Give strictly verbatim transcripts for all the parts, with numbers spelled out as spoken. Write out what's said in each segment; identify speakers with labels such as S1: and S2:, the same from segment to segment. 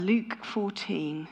S1: Luke fourteen.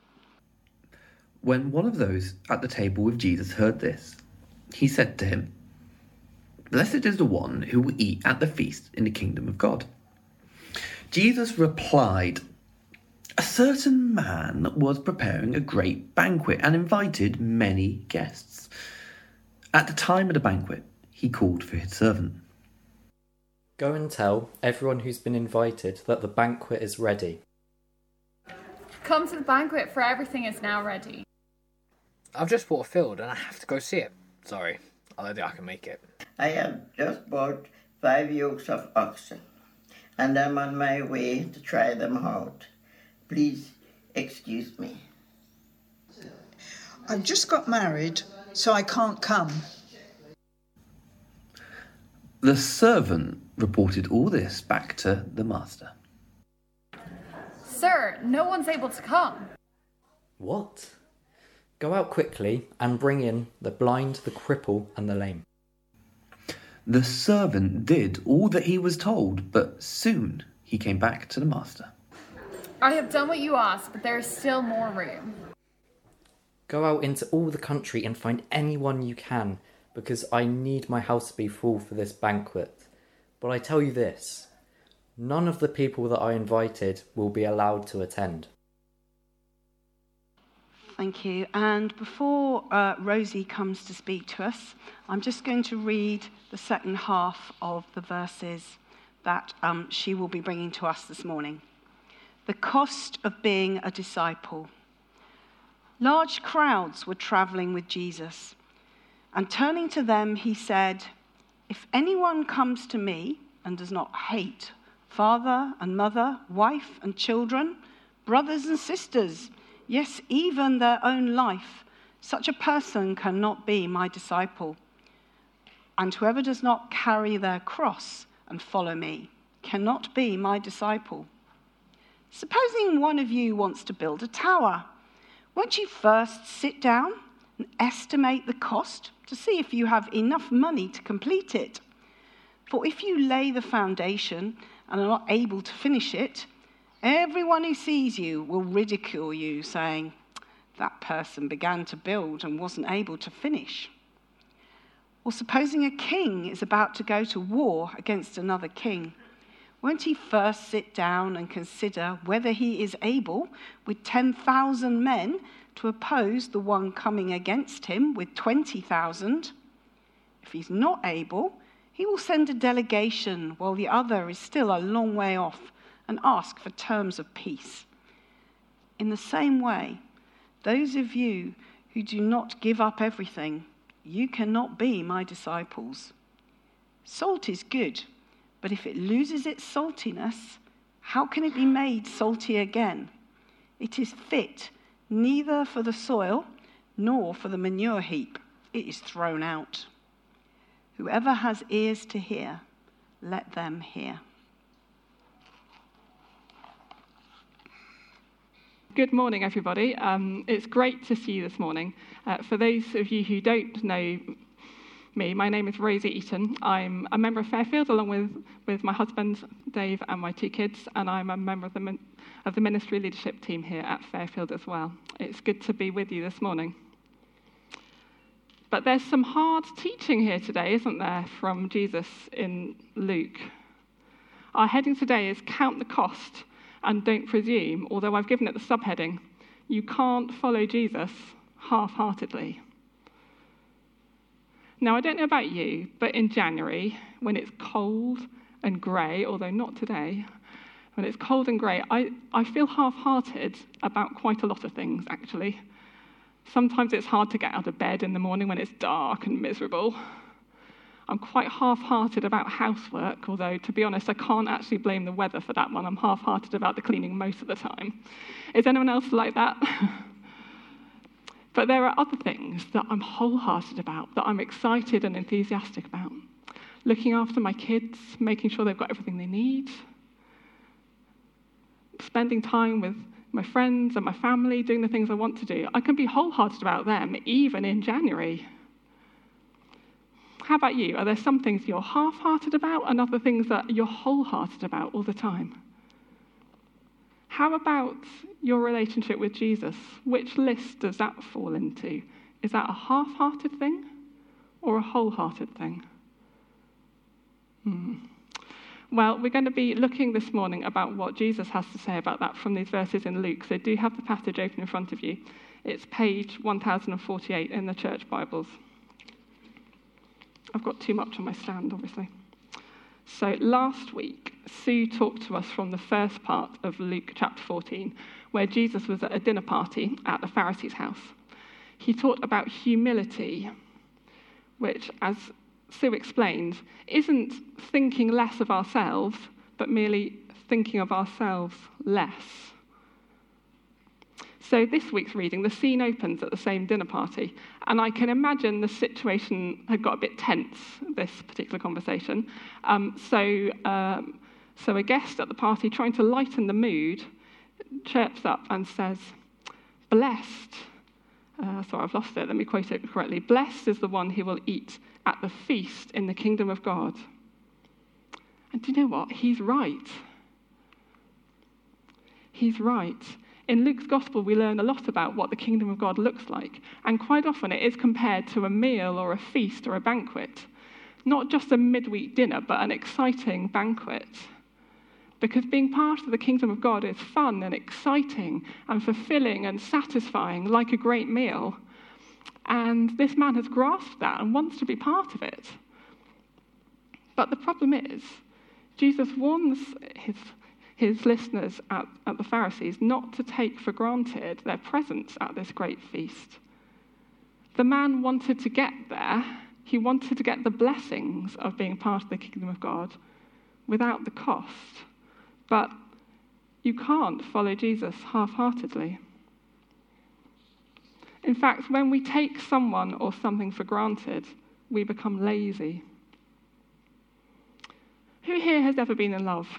S2: When one of those at the table with Jesus heard this, he said to him, "Blessed is the one who will eat at the feast in the kingdom of God." Jesus replied, "A certain man was preparing a great banquet and invited many guests. At the time of the banquet, he called for his servant.
S3: Go and tell everyone who's been invited that the banquet is ready.
S4: Come to the banquet, for everything is now ready."
S5: I've just bought a field and I have to go see it. Sorry, I don't think I can make it.
S6: I have just bought five yokes of oxen, and I'm on my way to try them out. Please excuse me.
S7: I've just got married, so I can't come.
S2: The servant reported all this back to the master.
S4: "Sir, no one's able to come."
S3: What? Go out quickly and bring in the blind, the cripple, and the lame.
S2: The servant did all that he was told, but soon he came back to the master.
S4: "I have done what you asked, but there is still more room."
S3: Go out into all the country and find anyone you can, because I need my house to be full for this banquet. But I tell you this, none of the people that I invited will be allowed to attend.
S1: Thank you. And before uh, Rosie comes to speak to us, I'm just going to read the second half of the verses that um, she will be bringing to us this morning. The cost of being a disciple. Large crowds were traveling with Jesus, and turning to them, he said, "If anyone comes to me and does not hate father and mother, wife and children, brothers and sisters, yes, even their own life, such a person cannot be my disciple. And whoever does not carry their cross and follow me cannot be my disciple. Supposing one of you wants to build a tower, won't you first sit down and estimate the cost to see if you have enough money to complete it? For if you lay the foundation and are not able to finish it, everyone who sees you will ridicule you, saying, 'That person began to build and wasn't able to finish.' Or supposing a king is about to go to war against another king, won't he first sit down and consider whether he is able, with ten thousand men, to oppose the one coming against him with twenty thousand? If he's not able, he will send a delegation while the other is still a long way off and ask for terms of peace. In the same way, those of you who do not give up everything, you cannot be my disciples. Salt is good, but if it loses its saltiness, how can it be made salty again? It is fit neither for the soil nor for the manure heap. It is thrown out. Whoever has ears to hear, let them hear."
S8: Good morning, everybody. Um, it's great to see you this morning. Uh, for those of you who don't know me, my name is Rosie Eaton. I'm a member of Fairfield, along with, with my husband, Dave, and my two kids, and I'm a member of the, min- of the ministry leadership team here at Fairfield as well. It's good to be with you this morning. But there's some hard teaching here today, isn't there, from Jesus in Luke. Our heading today is Count the Cost and Don't Presume, although I've given it the subheading, You Can't Follow Jesus Half-Heartedly. Now, I don't know about you, but in January, when it's cold and grey, although not today, when it's cold and grey, I, I feel half-hearted about quite a lot of things, actually. Sometimes it's hard to get out of bed in the morning when it's dark and miserable. I'm quite half-hearted about housework, although, to be honest, I can't actually blame the weather for that one. I'm half-hearted about the cleaning most of the time. Is anyone else like that? But there are other things that I'm wholehearted about, that I'm excited and enthusiastic about. Looking after my kids, making sure they've got everything they need. Spending time with my friends and my family, doing the things I want to do. I can be wholehearted about them, even in January. How about you? Are there some things you're half-hearted about and other things that you're wholehearted about all the time? How about your relationship with Jesus? Which list does that fall into? Is that a half-hearted thing or a wholehearted thing? Hmm. Well, we're going to be looking this morning about what Jesus has to say about that from these verses in Luke. So do have the passage open in front of you. It's page one thousand forty-eight in the church Bibles. I've got too much on my stand, obviously. So last week, Sue talked to us from the first part of Luke chapter fourteen, where Jesus was at a dinner party at the Pharisees' house. He taught about humility, which, as Sue explained, isn't thinking less of ourselves, but merely thinking of ourselves less. So this week's reading, the scene opens at the same dinner party, and I can imagine the situation had got a bit tense, this particular conversation. Um, so, um, so a guest at the party, trying to lighten the mood, chirps up and says, "Blessed," uh, sorry, I've lost it, let me quote it correctly, "Blessed is the one who will eat at the feast in the kingdom of God." And do you know what? He's right. He's right. In Luke's gospel, we learn a lot about what the kingdom of God looks like, and quite often it is compared to a meal or a feast or a banquet. Not just a midweek dinner, but an exciting banquet. Because being part of the kingdom of God is fun and exciting and fulfilling and satisfying, like a great meal. And this man has grasped that and wants to be part of it. But the problem is, Jesus warns his, his listeners at, at the Pharisees not to take for granted their presence at this great feast. The man wanted to get there. He wanted to get the blessings of being part of the kingdom of God without the cost. But you can't follow Jesus half-heartedly. In fact, when we take someone or something for granted, we become lazy. Who here has ever been in love?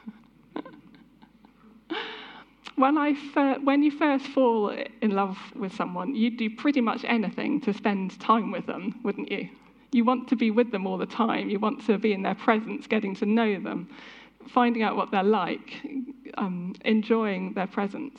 S8: when, I fir- when you first fall in love with someone, you'd do pretty much anything to spend time with them, wouldn't you? You want to be with them all the time. You want to be in their presence, getting to know them, finding out what they're like, um, enjoying their presence.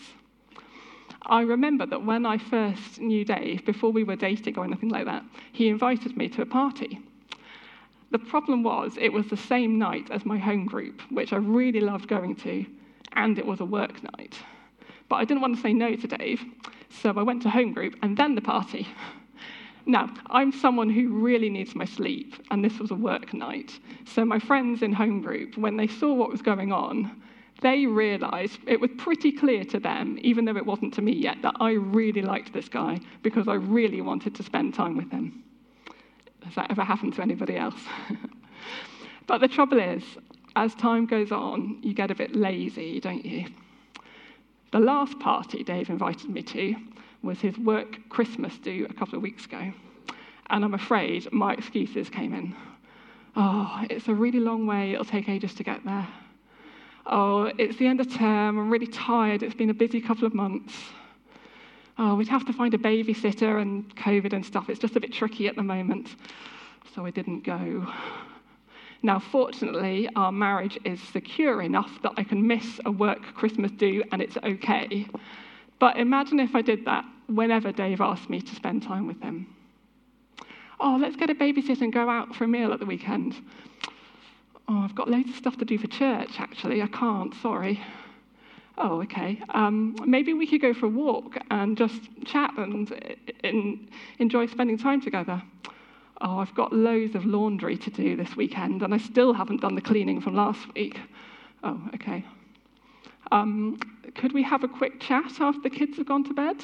S8: I remember that when I first knew Dave, before we were dating or anything like that, he invited me to a party. The problem was, it was the same night as my home group, which I really loved going to, and it was a work night. But I didn't want to say no to Dave, so I went to home group and then the party. Now, I'm someone who really needs my sleep, and this was a work night. So my friends in home group, when they saw what was going on, they realised it was pretty clear to them, even though it wasn't to me yet, that I really liked this guy because I really wanted to spend time with him. Has that ever happened to anybody else? But the trouble is, as time goes on, you get a bit lazy, don't you? The last party Dave invited me to was his work Christmas do a couple of weeks ago. And I'm afraid my excuses came in. Oh, it's a really long way, it'll take ages to get there. Oh, it's the end of term, I'm really tired, it's been a busy couple of months. Oh, we'd have to find a babysitter and COVID and stuff, it's just a bit tricky at the moment. So I didn't go. Now, fortunately, our marriage is secure enough that I can miss a work Christmas do and it's okay. But imagine if I did that whenever Dave asked me to spend time with him. Oh, let's get a babysitter and go out for a meal at the weekend. Oh, I've got loads of stuff to do for church, actually. I can't, sorry. Oh, okay. Um, maybe we could go for a walk and just chat and in, enjoy spending time together. Oh, I've got loads of laundry to do this weekend, and I still haven't done the cleaning from last week. Oh, okay. Um, could we have a quick chat after the kids have gone to bed?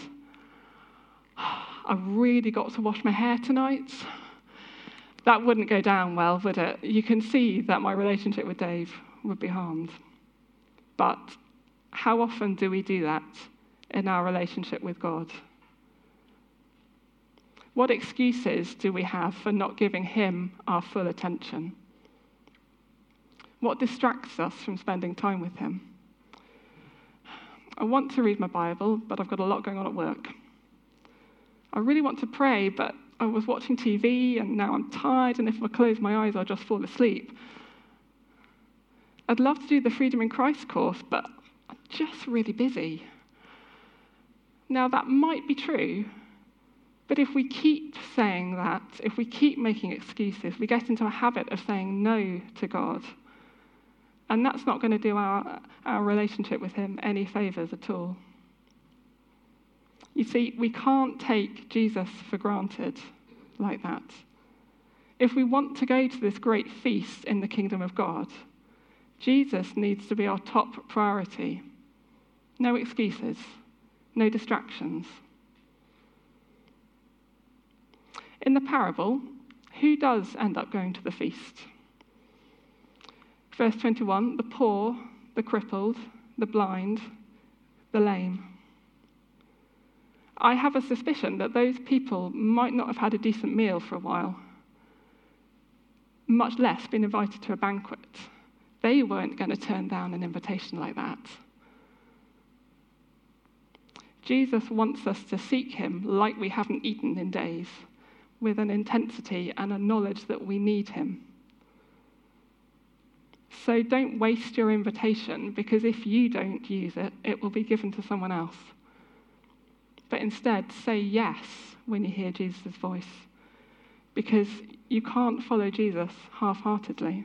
S8: I've really got to wash my hair tonight. That wouldn't go down well, would it? You can see that my relationship with Dave would be harmed. But how often do we do that in our relationship with God? What excuses do we have for not giving him our full attention? What distracts us from spending time with him? I want to read my Bible, but I've got a lot going on at work. I really want to pray, but I was watching T V and now I'm tired, and if I close my eyes, I'll just fall asleep. I'd love to do the Freedom in Christ course, but I'm just really busy. Now, that might be true, but if we keep saying that, if we keep making excuses, we get into a habit of saying no to God, and that's not going to do our, our relationship with him any favours at all. You see, we can't take Jesus for granted like that. If we want to go to this great feast in the kingdom of God, Jesus needs to be our top priority. No excuses, no distractions. In the parable, who does end up going to the feast? Verse twenty-one, the poor, the crippled, the blind, the lame. I have a suspicion that those people might not have had a decent meal for a while, much less been invited to a banquet. They weren't going to turn down an invitation like that. Jesus wants us to seek him like we haven't eaten in days, with an intensity and a knowledge that we need him. So don't waste your invitation, because if you don't use it, it will be given to someone else. But instead, say yes when you hear Jesus' voice, because you can't follow Jesus half-heartedly.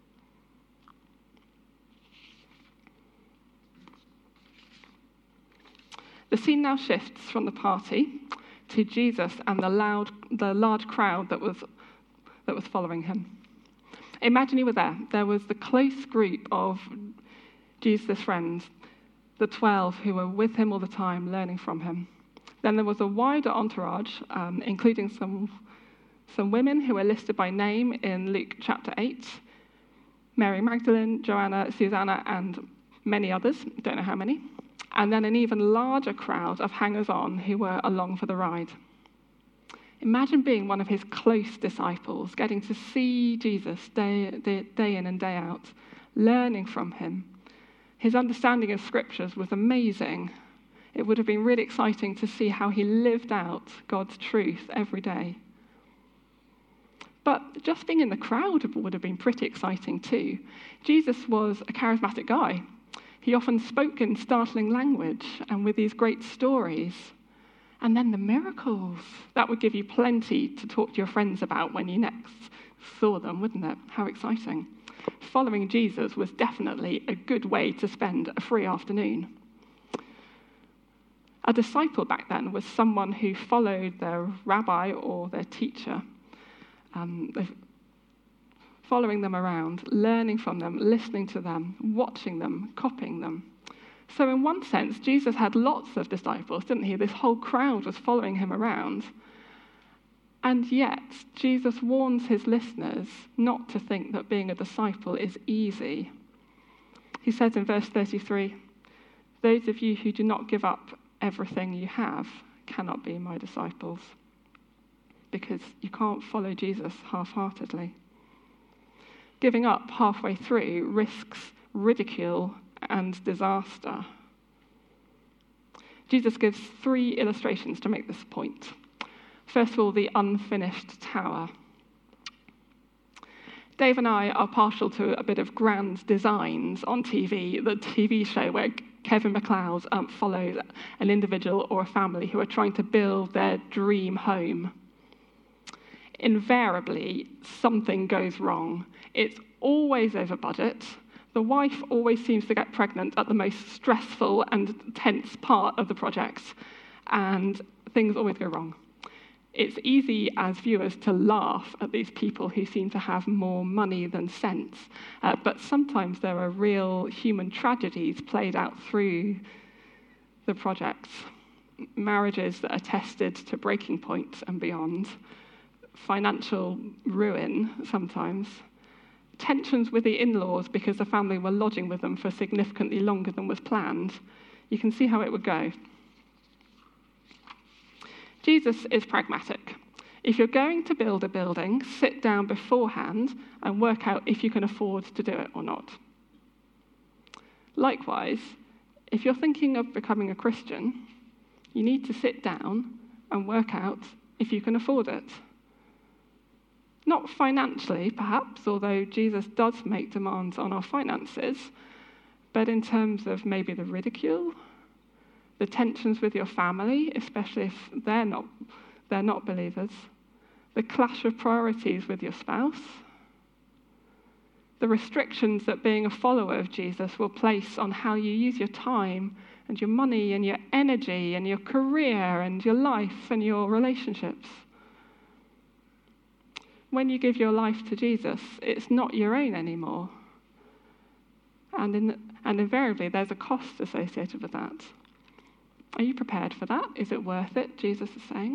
S8: The scene now shifts from the party to Jesus and the loud, the large crowd that was that was following him. Imagine you were there. There was the close group of Jesus' friends, the twelve who were with him all the time, learning from him. Then there was a wider entourage, um, including some some women who are listed by name in Luke chapter eight, Mary Magdalene, Joanna, Susanna, and many others, don't know how many. And then an even larger crowd of hangers-on who were along for the ride. Imagine being one of his close disciples, getting to see Jesus day, day, day in and day out, learning from him. His understanding of scriptures was amazing. It would have been really exciting to see how he lived out God's truth every day. But just being in the crowd would have been pretty exciting too. Jesus was a charismatic guy. He often spoke in startling language and with these great stories. And then the miracles. That would give you plenty to talk to your friends about when you next saw them, wouldn't it? How exciting. Following Jesus was definitely a good way to spend a free afternoon. A disciple back then was someone who followed their rabbi or their teacher, um, following them around, learning from them, listening to them, watching them, copying them. So in one sense, Jesus had lots of disciples, didn't he? This whole crowd was following him around. And yet, Jesus warns his listeners not to think that being a disciple is easy. He says in verse thirty-three, "Those of you who do not give up everything you have cannot be my disciples," because you can't follow Jesus half-heartedly. Giving up halfway through risks ridicule and disaster. Jesus gives three illustrations to make this point. First of all, the unfinished tower. Dave and I are partial to a bit of Grand Designs on T V, the T V show where Kevin MacLeod um, follows an individual or a family who are trying to build their dream home. Invariably, something goes wrong. It's always over budget. The wife always seems to get pregnant at the most stressful and tense part of the project, and things always go wrong. It's easy as viewers to laugh at these people who seem to have more money than sense, uh, but sometimes there are real human tragedies played out through the projects. Marriages that are tested to breaking point and beyond, financial ruin sometimes, tensions with the in-laws because the family were lodging with them for significantly longer than was planned. You can see how it would go. Jesus is pragmatic. If you're going to build a building, sit down beforehand and work out if you can afford to do it or not. Likewise, if you're thinking of becoming a Christian, you need to sit down and work out if you can afford it. Not financially, perhaps, although Jesus does make demands on our finances, but in terms of maybe the ridicule, the tensions with your family, especially if they're not, they're not believers, the clash of priorities with your spouse, the restrictions that being a follower of Jesus will place on how you use your time and your money and your energy and your career and your life and your relationships. When you give your life to Jesus, it's not your own anymore. And, in, and invariably, there's a cost associated with that. Are you prepared for that? Is it worth it, Jesus is saying?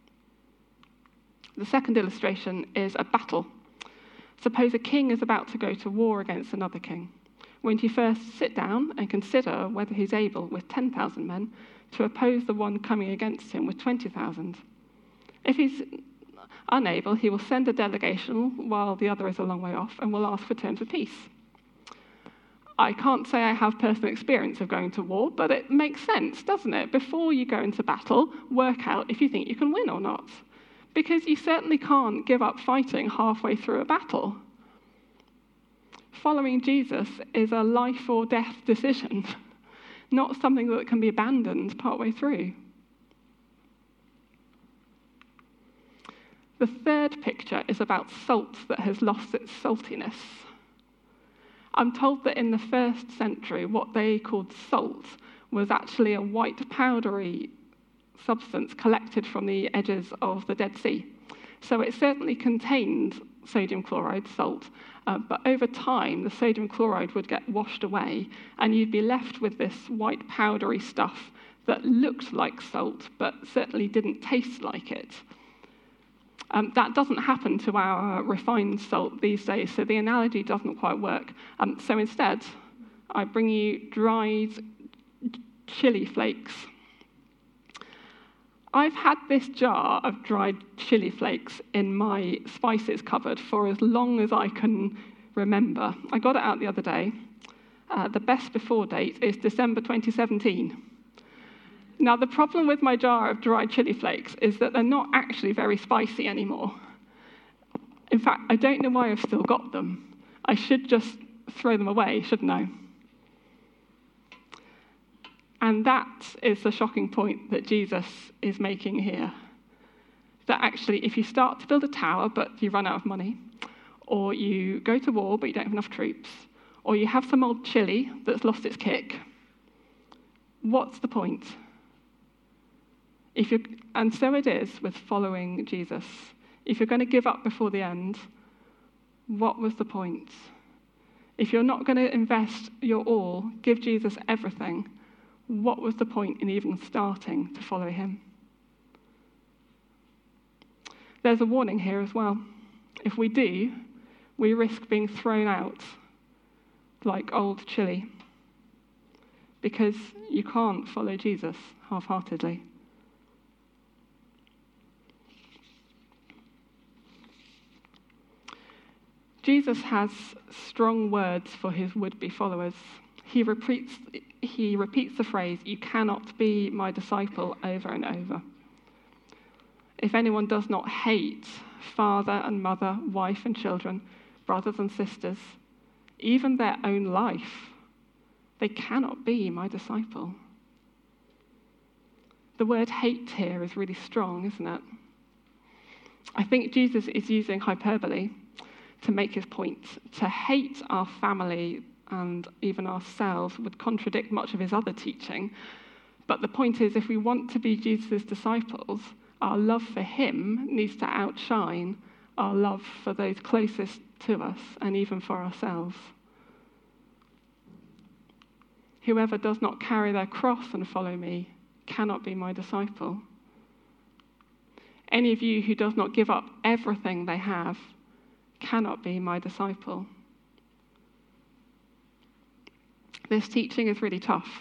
S8: The second illustration is a battle. Suppose a king is about to go to war against another king. Won't he first sit down and consider whether he's able, with ten thousand men, to oppose the one coming against him with twenty thousand? If he's unable, he will send a delegation while the other is a long way off and will ask for terms of peace. I can't say I have personal experience of going to war, but it makes sense, doesn't it? Before you go into battle, work out if you think you can win or not. Because you certainly can't give up fighting halfway through a battle. Following Jesus is a life or death decision, not something that can be abandoned partway through. The third picture is about salt that has lost its saltiness. I'm told that in the first century, what they called salt was actually a white powdery substance collected from the edges of the Dead Sea. So it certainly contained sodium chloride, salt, uh, but over time the sodium chloride would get washed away and you'd be left with this white powdery stuff that looked like salt but certainly didn't taste like it. Um, that doesn't happen to our refined salt these days, so the analogy doesn't quite work. Um, so instead, I bring you dried chili flakes. I've had this jar of dried chili flakes in my spices cupboard for as long as I can remember. I got it out the other day. Uh, the best before date is December twenty seventeen. Now, the problem with my jar of dried chili flakes is that they're not actually very spicy anymore. In fact, I don't know why I've still got them. I should just throw them away, shouldn't I? And that is the shocking point that Jesus is making here. That actually, if you start to build a tower, but you run out of money, or you go to war, but you don't have enough troops, or you have some old chili that's lost its kick, what's the point? If you and so it is with following Jesus. If you're going to give up before the end, what was the point? If you're not going to invest your all, give Jesus everything, what was the point in even starting to follow him? There's a warning here as well. If we do, we risk being thrown out like old chili, because you can't follow Jesus half-heartedly. Jesus has strong words for his would-be followers. He repeats, he repeats the phrase, "You cannot be my disciple," over and over. If anyone does not hate father and mother, wife and children, brothers and sisters, even their own life, they cannot be my disciple. The word hate here is really strong, isn't it? I think Jesus is using hyperbole to make his point. To hate our family and even ourselves would contradict much of his other teaching. But the point is, if we want to be Jesus' disciples, our love for him needs to outshine our love for those closest to us and even for ourselves. Whoever does not carry their cross and follow me cannot be my disciple. Any of you who does not give up everything they have cannot be my disciple. This teaching is really tough.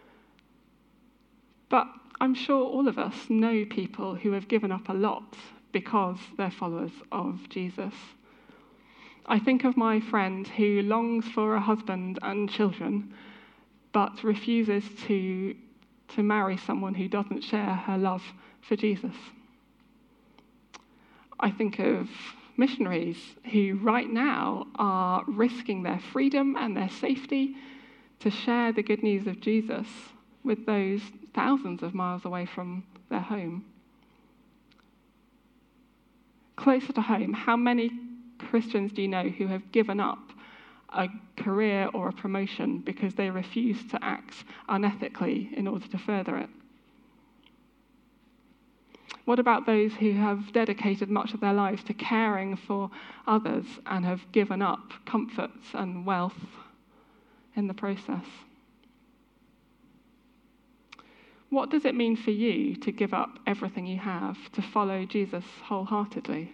S8: But I'm sure all of us know people who have given up a lot because they're followers of Jesus. I think of my friend who longs for a husband and children, but refuses to, to marry someone who doesn't share her love for Jesus. I think of missionaries who right now are risking their freedom and their safety to share the good news of Jesus with those thousands of miles away from their home. Closer to home, how many Christians do you know who have given up a career or a promotion because they refuse to act unethically in order to further it? What about those who have dedicated much of their lives to caring for others and have given up comforts and wealth in the process? What does it mean for you to give up everything you have to follow Jesus wholeheartedly?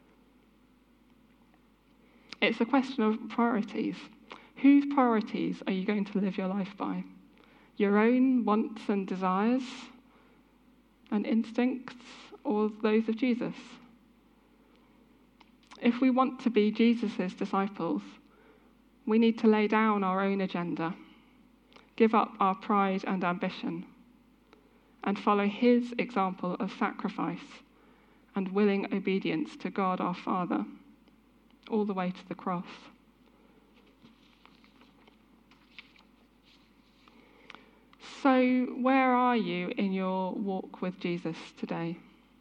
S8: It's a question of priorities. Whose priorities are you going to live your life by? Your own wants and desires and instincts, or those of Jesus? If we want to be Jesus' disciples, we need to lay down our own agenda, give up our pride and ambition, and follow his example of sacrifice and willing obedience to God our Father, all the way to the cross. So, where are you in your walk with Jesus today?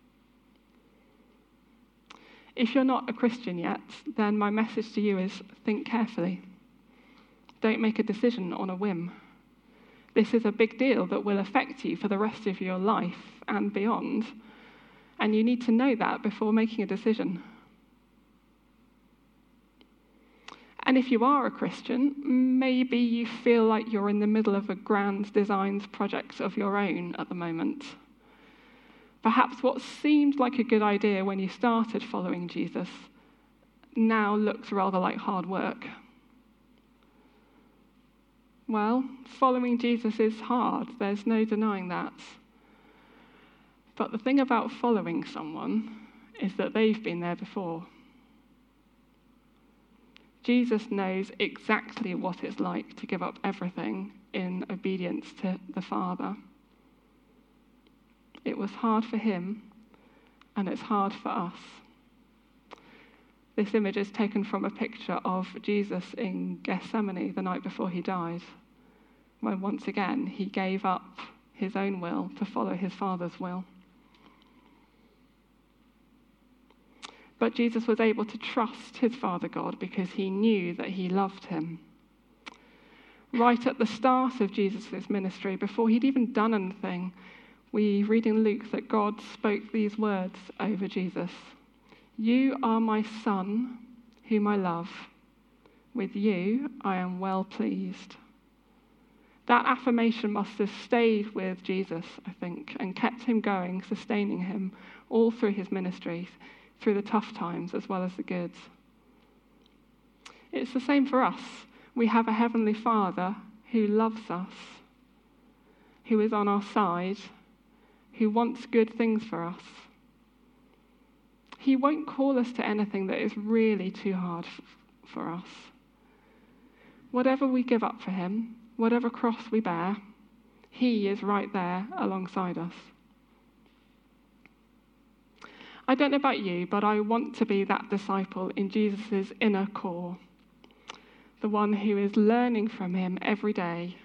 S8: If you're not a Christian yet, then my message to you is think carefully. Don't make a decision on a whim. This is a big deal that will affect you for the rest of your life and beyond, and you need to know that before making a decision. And if you are a Christian, maybe you feel like you're in the middle of a grand designs project of your own at the moment. Perhaps what seemed like a good idea when you started following Jesus now looks rather like hard work. Well, following Jesus is hard. There's no denying that. But the thing about following someone is that they've been there before. Jesus knows exactly what it's like to give up everything in obedience to the Father. It was hard for him, and it's hard for us. This image is taken from a picture of Jesus in Gethsemane the night before he died, when once again he gave up his own will to follow his Father's will. But Jesus was able to trust his Father God because he knew that he loved him. Right at the start of Jesus' ministry, before he'd even done anything, we read in Luke that God spoke these words over Jesus. You are my Son, whom I love. With you I am well pleased. That affirmation must have stayed with Jesus, I think, and kept him going, sustaining him all through his ministry, through the tough times as well as the good. It's the same for us. We have a heavenly Father who loves us, who is on our side, who wants good things for us. He won't call us to anything that is really too hard f- for us. Whatever we give up for him, whatever cross we bear, he is right there alongside us. I don't know about you, but I want to be that disciple in Jesus' inner core, the one who is learning from him every day.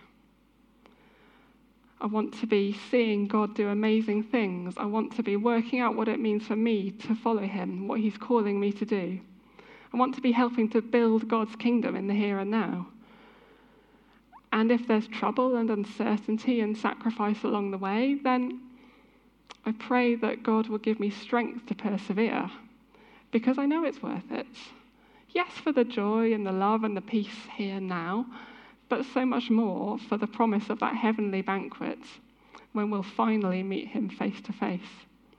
S8: I want to be seeing God do amazing things. I want to be working out what it means for me to follow him, what he's calling me to do. I want to be helping to build God's kingdom in the here and now. And if there's trouble and uncertainty and sacrifice along the way, then I pray that God will give me strength to persevere, because I know it's worth it. Yes, for the joy and the love and the peace here now, but so much more for the promise of that heavenly banquet when we'll finally meet him face to face.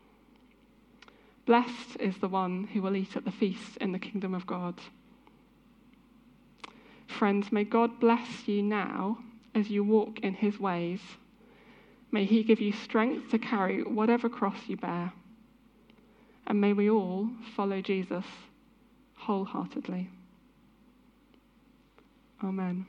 S8: Blessed is the one who will eat at the feast in the kingdom of God. Friends, may God bless you now as you walk in his ways. May he give you strength to carry whatever cross you bear. And may we all follow Jesus wholeheartedly. Amen.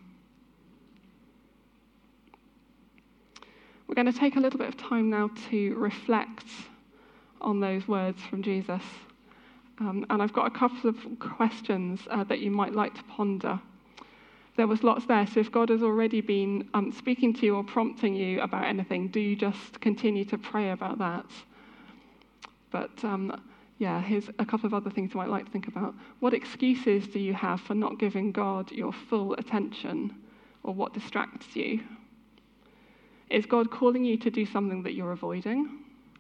S8: We're going to take a little bit of time now to reflect on those words from Jesus. Um, and I've got a couple of questions uh, that you might like to ponder. there was lots there. So if God has already been um, speaking to you or prompting you about anything, do just continue to pray about that. But um, yeah, here's a couple of other things you might like to think about. What excuses do you have for not giving God your full attention, or what distracts you? Is God calling you to do something that you're avoiding?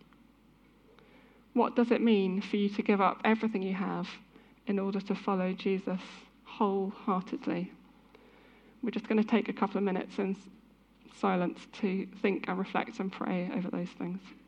S8: What does it mean for you to give up everything you have in order to follow Jesus wholeheartedly? We're just going to take a couple of minutes in silence to think and reflect and pray over those things.